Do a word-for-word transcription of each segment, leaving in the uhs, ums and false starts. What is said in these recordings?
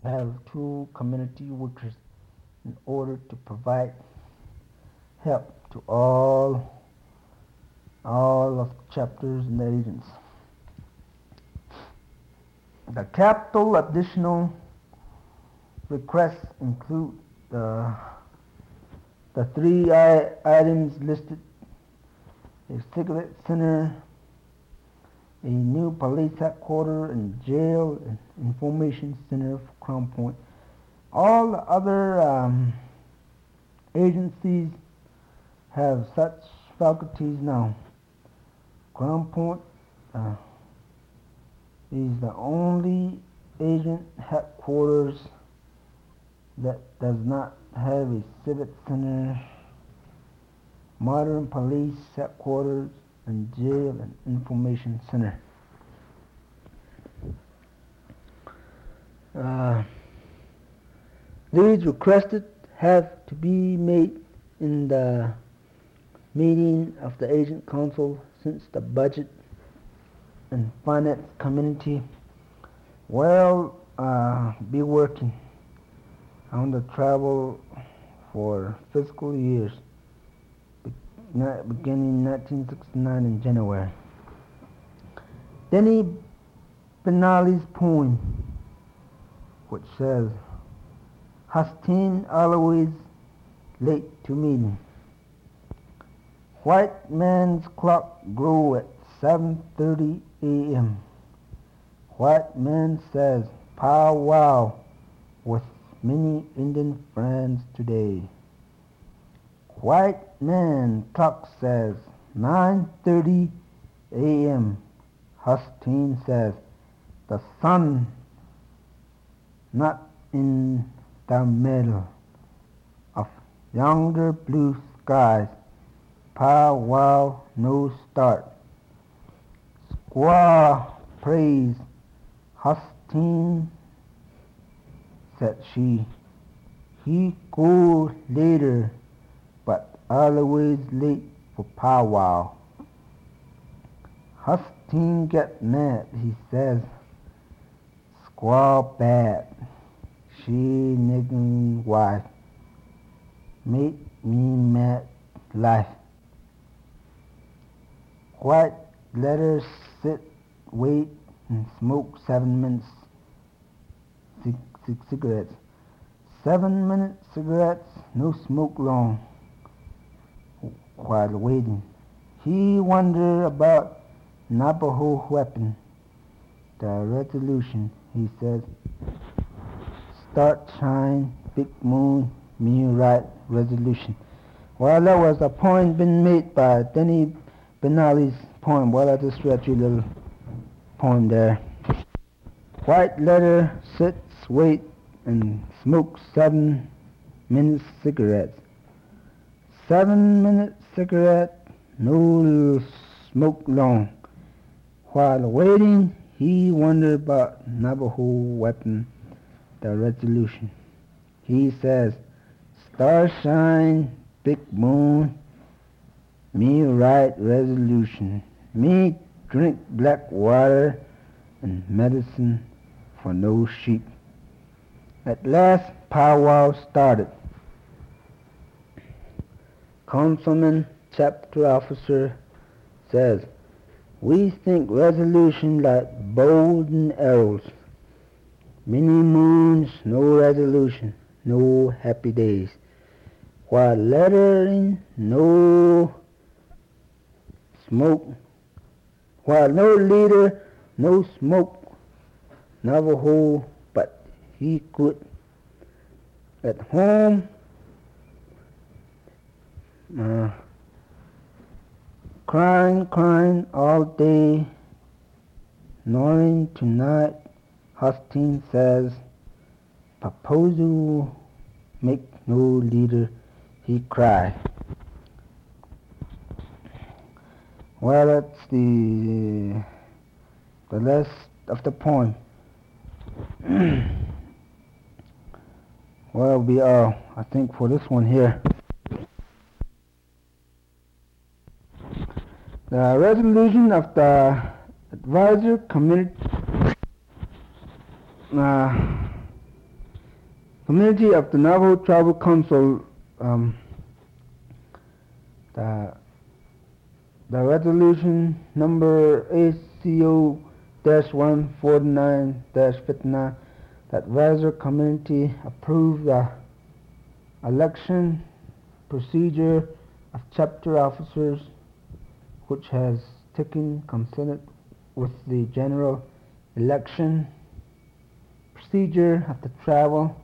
have two community workers in order to provide help to all all of the chapters and the agents. The capital additional requests include the the three I- items listed: a cigarette center, a new police headquarters and jail and information center for Crown Point. All the other um, agencies have such faculties now. Crown Point uh, is the only agent headquarters that does not have a civic center, modern police headquarters, and jail and information center. Uh, these requested have to be made in the meeting of the agent council, since the budget and finance committee will uh, be working on the travel for fiscal years beginning nineteen sixty-nine in January. Denny Benally's poem, which says, "Hastine always late to meeting. White man's clock grow at seven thirty a.m. White man says pow wow with many Indian friends today. White man clock says nine thirty a.m. Hastine says the sun not in the middle of yonder blue skies. Pow wow no start. Squaw praise Hastine, said she. He go later, but always late for powwow. Hastine get mad, he says. Squaw bad. She niggin' wife. Make me mad life. White let her sit, wait, and smoke seven minutes c- c- cigarettes. Seven minute cigarettes, no smoke long. While waiting, he wondered about Navajo weapon. The resolution, he said. Start shine, big moon, me right resolution. Well, that was a point been made by Denny Benally's poem. Well, I just read you a little poem there. White letter sits, wait, and smoke seven minutes cigarettes. Seven minute cigarette, no smoke long. While waiting, he wondered about Navajo weapon, the resolution. He says, star shine, big moon, me right resolution. Me drink black water and medicine for no sheep. At last, powwow started. Councilman chapter officer says, we think resolution like bows and arrows. Many moons, no resolution, no happy days. While lettering, no smoke. While no leader, no smoke. Navajo, but he could. At home, uh, crying, crying all day, gnawing tonight. Hastine says, proposal make no leader, he cried. Well, that's the the last of the poem. Well, we are, I think, for this one here. The resolution of the advisor committee uh, Committee of the Navajo Tribal Council, um, the, the resolution number A C O one forty-nine fifty-nine, that advisory committee approved the election procedure of chapter officers, which has taken consonant with the general election procedure of the tribal,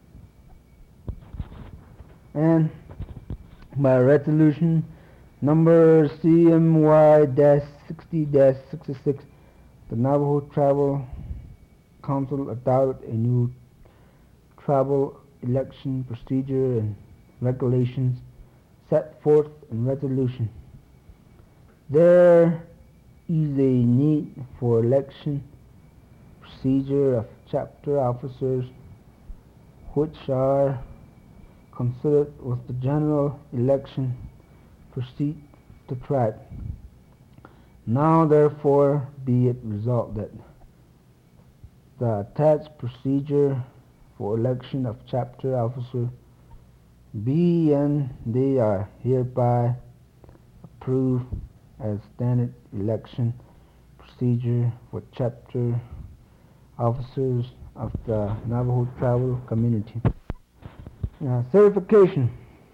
and by resolution number C M Y sixty sixty-six, the Navajo Tribal Council adopted a new tribal election procedure and regulations set forth in resolution. There is a need for election procedure of chapter officers, which are considered with the general election proceed to tribe. Now therefore be it resolved that the attached procedure for election of chapter officer be and they are hereby approved as standard election procedure for chapter officers of the Navajo tribal community. Uh, certification.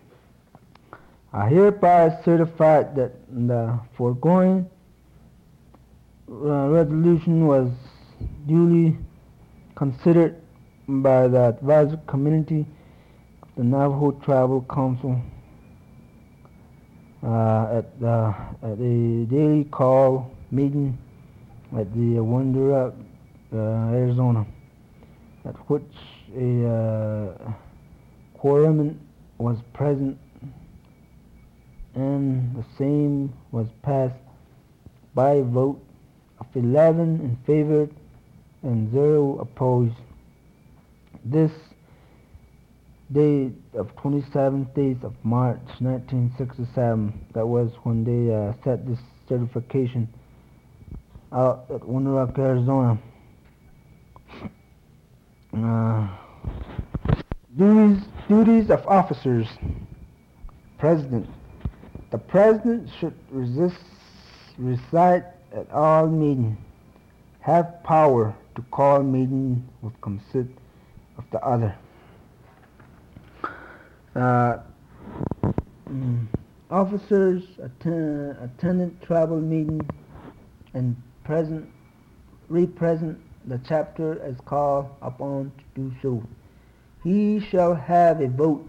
I hereby certify that the foregoing uh, resolution was duly considered by the advisory committee of the Navajo Tribal Council uh, at, the, at a daily call meeting at the Window Rock, uh, Arizona, at which a uh, quorum was present, and the same was passed by a vote of eleven in favor and zero opposed. This date of twenty-seventh days of March nineteen sixty-seven, that was when they uh, set this certification out at Window Rock, Arizona. Uh, duties, duties of officers. President. The President should resist, reside at all meetings, have power to call meeting with consent of the other. Uh, mm, officers attend, attended tribal meeting and present, represent the chapter as called upon to do so. He shall have a vote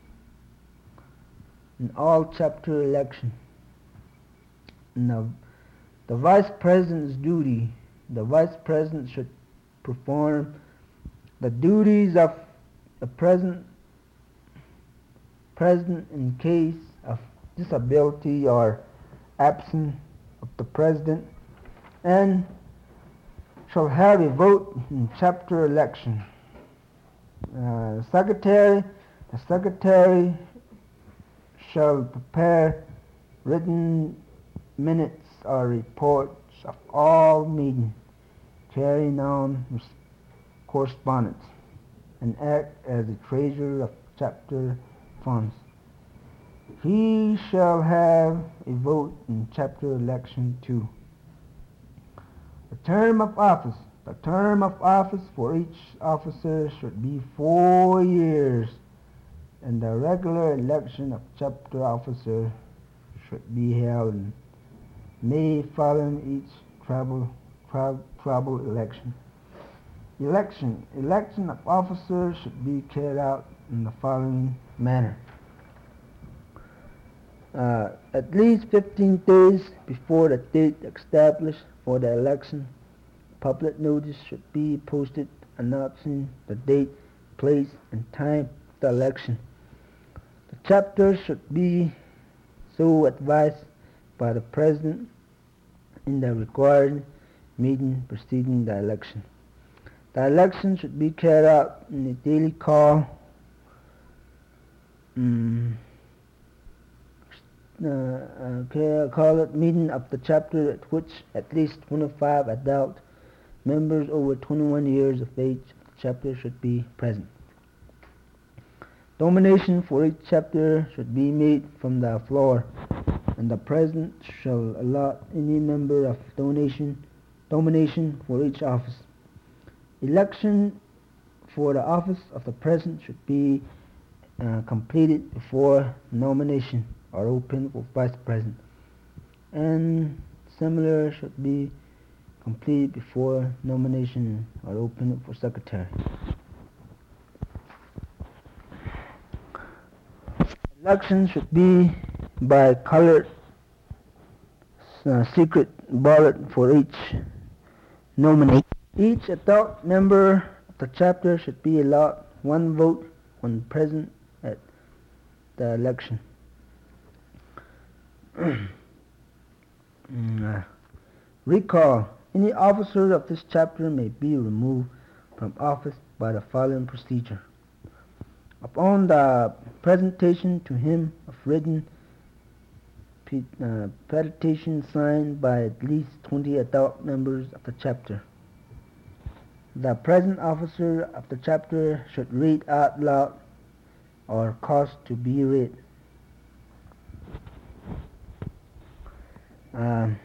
in all chapter election. Now, the Vice President's duty. The Vice President should perform the duties of the President, President in case of disability or absence of the President, and shall have a vote in chapter election. Uh, the Secretary, the Secretary shall prepare written minutes or reports of all meetings, carrying on correspondence, and act as the treasurer of chapter funds. He shall have a vote in chapter election too. The term of office. The term of office for each officer should be four years, and the regular election of chapter officer should be held in May following each tribal, tri- tribal election. Election. Election of officers should be carried out in the following manner. Uh, at least fifteen days before the date established for the election, public notice should be posted announcing the date, place, and time of the election. The chapter should be so advised by the President in the required meeting preceding the election. The election should be carried out in a daily call um, uh, uh, call it meeting of the chapter, at which at least twenty-five adult members over twenty-one years of age of the chapter should be present. Domination for each chapter should be made from the floor, and the president shall allot any member of donation, domination for each office. Election for the office of the president should be uh, completed before nomination are open for vice president, and similar should be completed before nomination are open for secretary. Election should be by colored uh, secret ballot for each nominee. Each adult member of the chapter should be allowed one vote when present at the election. mm, uh, recall. Any officer of this chapter may be removed from office by the following procedure. Upon the presentation to him of written uh, petition signed by at least twenty adult members of the chapter, the present officer of the chapter should read out loud or cause to be read um,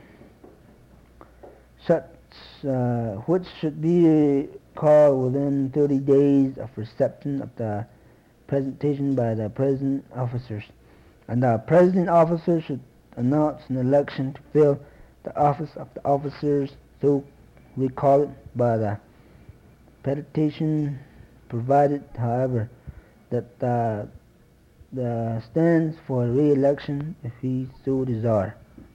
such uh, which should be called within thirty days of reception of the presentation by the president officers, and the president officer should announce an election to fill the office of the officers so recalled by the petition, provided, however, that the, the stands for re-election if he so desire.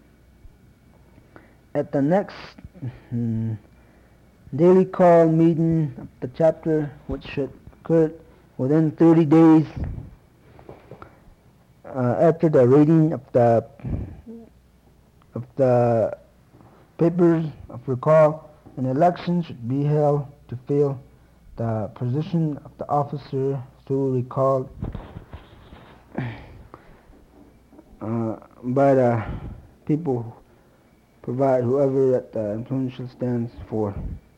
At the next mm, daily call meeting of the chapter, which should occur within thirty days uh, after the reading of the of the papers of recall, an election should be held to fill the position of the officer so recalled uh, by the people, provide whoever that the influential stands for.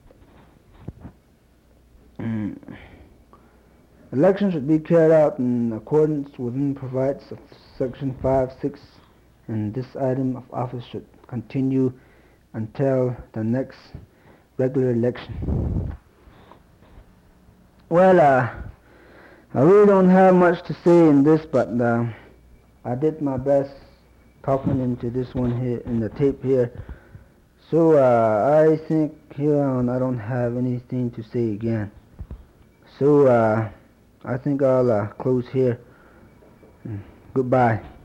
Mm. Election should be carried out in accordance with the provides of section five six, and this item of office should continue until the next regular election. Well, uh, I really don't have much to say in this, but uh, I did my best talking into this one here in the tape here. So uh, I think here on I don't have anything to say again. So uh, I think I'll uh, close here. Goodbye.